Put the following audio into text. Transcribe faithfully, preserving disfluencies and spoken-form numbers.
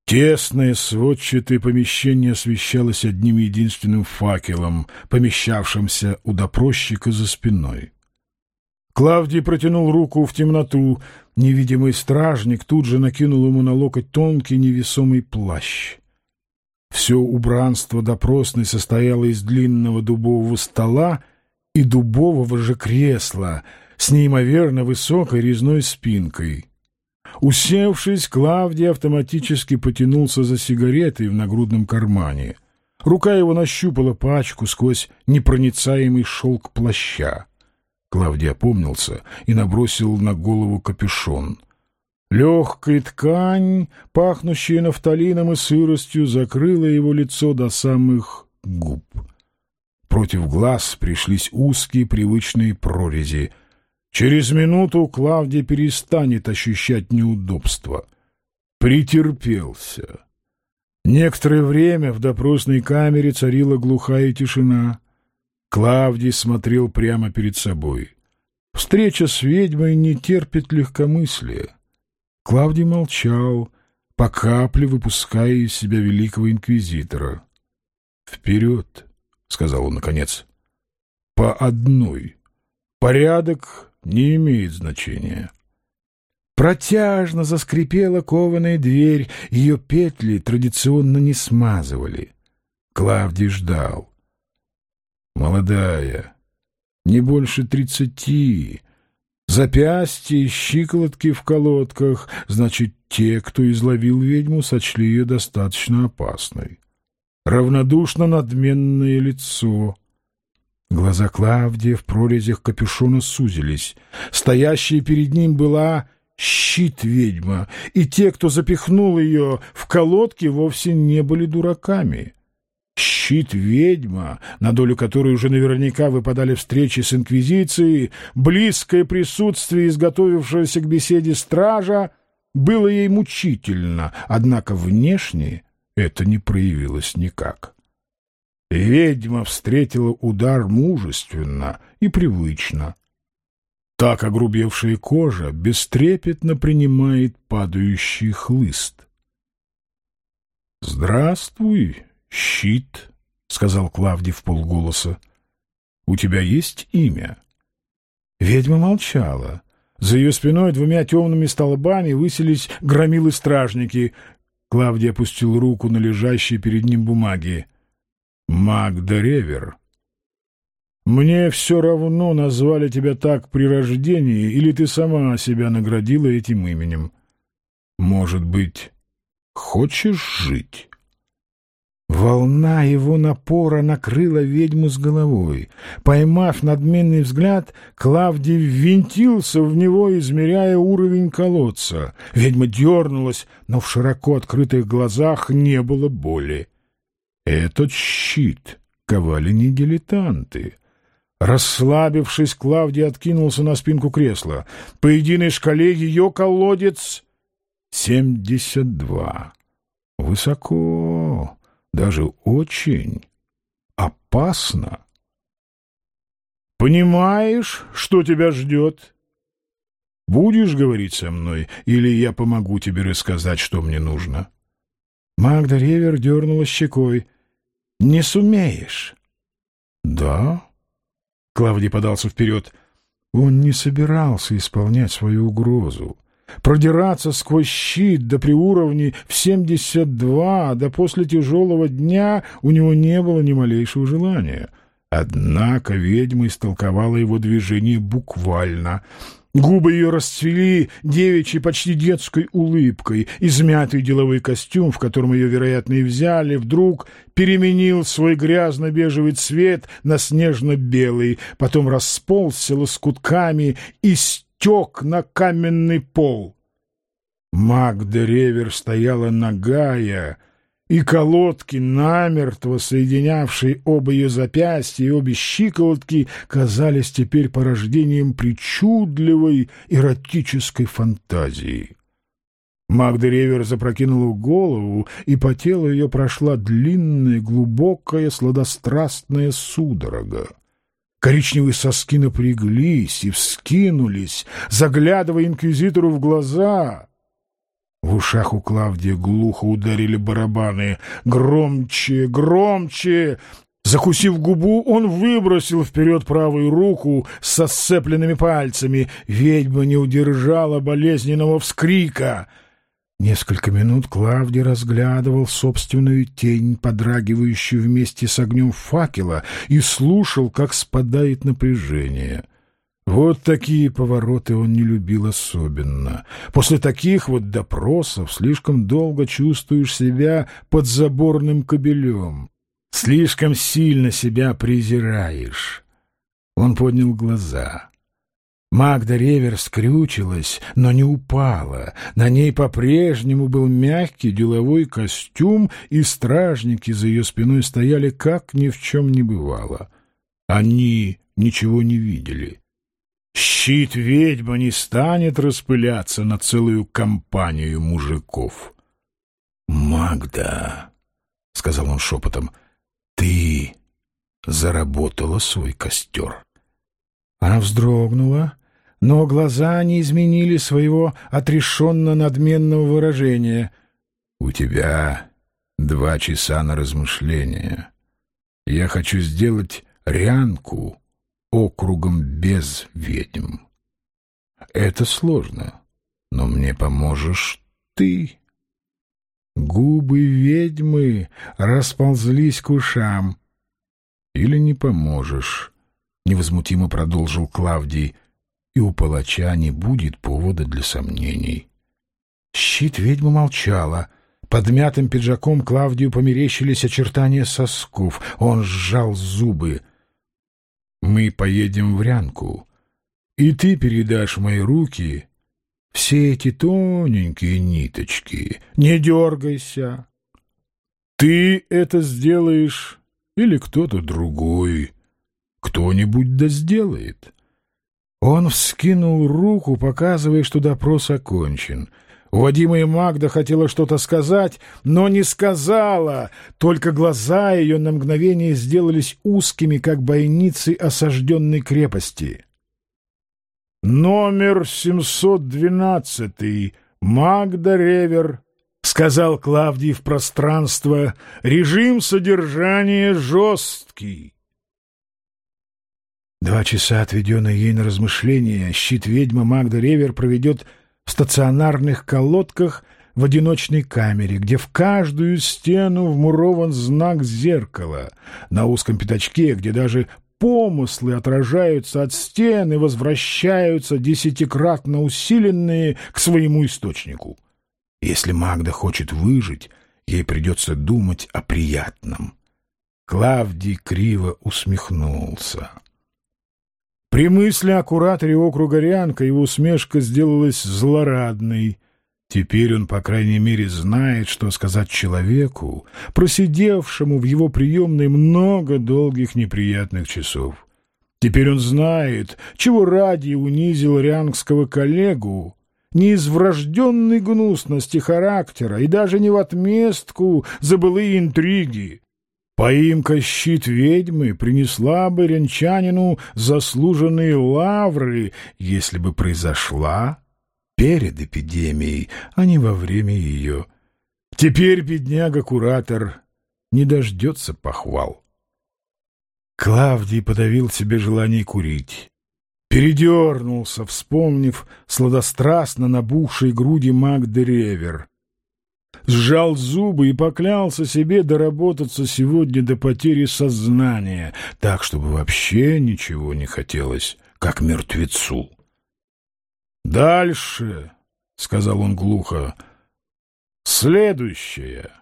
Тесное сводчатое помещение освещалось одним единственным факелом, помещавшимся у допросчика за спиной. Клавдий протянул руку в темноту. Невидимый стражник тут же накинул ему на локоть тонкий невесомый плащ. Все убранство допросной состояло из длинного дубового стола и дубового же кресла с неимоверно высокой резной спинкой. Усевшись, Клавдий автоматически потянулся за сигаретой в нагрудном кармане. Рука его нащупала пачку сквозь непроницаемый шелк плаща. Клавдий опомнился и набросил на голову капюшон. Легкая ткань, пахнущая нафталином и сыростью, закрыла его лицо до самых губ. Против глаз пришлись узкие привычные прорези. Через минуту Клавдий перестанет ощущать неудобства. Претерпелся. Некоторое время в допросной камере царила глухая тишина. Клавдий смотрел прямо перед собой. Встреча с ведьмой не терпит легкомыслия. Клавдий молчал, по капле выпуская из себя великого инквизитора. «Вперед!» — сказал он наконец. «По одной. Порядок не имеет значения». Протяжно заскрипела кованая дверь, ее петли традиционно не смазывали. Клавдий ждал. Молодая, не больше тридцати, запястья и щиколотки в колодках, значит, те, кто изловил ведьму, сочли ее достаточно опасной. Равнодушно надменное лицо. Глаза Клавдия в прорезях капюшона сузились. Стоящая перед ним была щит-ведьма, и те, кто запихнул ее в колодки, вовсе не были дураками. Щит-ведьма, на долю которой уже наверняка выпадали встречи с инквизицией, близкое присутствие изготовившегося к беседе стража, было ей мучительно, однако внешне это не проявилось никак. Ведьма встретила удар мужественно и привычно. Так огрубевшая кожа бестрепетно принимает падающий хлыст. «Здравствуй, щит», — сказал Клавдий вполголоса. «У тебя есть имя?» Ведьма молчала. За ее спиной двумя темными столбами высились громилы-стражники. Клавдий опустил руку на лежащие перед ним бумаги. «Магда Ревер. Мне все равно, назвали тебя так при рождении, или ты сама себя наградила этим именем. Может быть, хочешь жить?» Волна его напора накрыла ведьму с головой. Поймав надменный взгляд, Клавдий ввинтился в него, измеряя уровень колодца. Ведьма дернулась, но в широко открытых глазах не было боли. Этот щит ковали не дилетанты. Расслабившись, Клавдий откинулся на спинку кресла. По единой шкале ее колодец — семьдесят два. Высоко. Даже очень опасно. «Понимаешь, что тебя ждет? Будешь говорить со мной, или я помогу тебе рассказать, что мне нужно?» Магда Ревер дернула щекой. «Не сумеешь?» «Да?» Клавдий подался вперед. Он не собирался исполнять свою угрозу. Продираться сквозь щит до при уровне в семьдесят два, да после тяжелого дня у него не было ни малейшего желания. Однако ведьма истолковала его движение буквально. Губы ее расцвели девичьей, почти детской улыбкой. Измятый деловой костюм, в котором ее, вероятно, и взяли, вдруг переменил свой грязно-бежевый цвет на снежно-белый, потом расползся лоскутками и стек на каменный пол. Магда Ревер стояла нагая, и колодки, намертво соединявшие оба ее запястья и обе щиколотки, казались теперь порождением причудливой эротической фантазии. Магда Ревер запрокинула голову, и по телу ее прошла длинная, глубокая, сладострастная судорога. Коричневые соски напряглись и вскинулись, заглядывая инквизитору в глаза. В ушах у Клавдия глухо ударили барабаны. «Громче! Громче!» Закусив губу, он выбросил вперед правую руку со сцепленными пальцами. Ведьма не удержала болезненного вскрика. Несколько минут Клавдий разглядывал собственную тень, подрагивающую вместе с огнем факела, и слушал, как спадает напряжение. Вот такие повороты он не любил особенно. После таких вот допросов слишком долго чувствуешь себя подзаборным кобелем. Слишком сильно себя презираешь. Он поднял глаза. Магда Ревер скрючилась, но не упала. На ней по-прежнему был мягкий деловой костюм, и стражники за ее спиной стояли, как ни в чем не бывало. Они ничего не видели. Щит ведьма не станет распыляться на целую компанию мужиков. «Магда», — сказал он шепотом, — «ты заработала свой костер». Она вздрогнула, но глаза не изменили своего отрешенно-надменного выражения. «У тебя два часа на размышление. Я хочу сделать Рянку округом без ведьм. Это сложно, но мне поможешь ты». Губы ведьмы расползлись к ушам. «Или не поможешь», — невозмутимо продолжил Клавдий, — «и у палача не будет повода для сомнений». Щит ведьмы молчала. Под мятым пиджаком Клавдию померещились очертания сосков. Он сжал зубы. «Мы поедем в Рянку, и ты передашь в мои руки все эти тоненькие ниточки. Не дергайся. Ты это сделаешь или кто-то другой. Кто-нибудь да сделает». Он вскинул руку, показывая, что допрос окончен. Уводимая Магда хотела что-то сказать, но не сказала, только глаза ее на мгновение сделались узкими, как бойницы осажденной крепости. «Номер семьсот двенадцатый, Магда Ревер», — сказал Клавдий в пространство, — «режим содержания жесткий». Два часа, отведенные ей на размышления, щит ведьмы Магда Ревер проведет в стационарных колодках в одиночной камере, где в каждую стену вмурован знак зеркала, на узком пятачке, где даже помыслы отражаются от стен и возвращаются десятикратно усиленные к своему источнику. Если Магда хочет выжить, ей придется думать о приятном. Клавдий криво усмехнулся. При мысли о кураторе округа Рянка его усмешка сделалась злорадной. Теперь он, по крайней мере, знает, что сказать человеку, просидевшему в его приемной много долгих неприятных часов. Теперь он знает, чего ради унизил рянгского коллегу, не из врожденной гнусности характера и даже не в отместку за былые интриги. Поимка щит ведьмы принесла бы рянчанину заслуженные лавры, если бы произошла перед эпидемией, а не во время ее. Теперь бедняга-куратор не дождется похвал. Клавдий подавил себе желание курить. Передернулся, вспомнив сладострастно набухшие груди Магды Ревер. Сжал зубы и поклялся себе доработаться сегодня до потери сознания, так, чтобы вообще ничего не хотелось, как мертвецу. «Дальше», — сказал он глухо, — «следующее».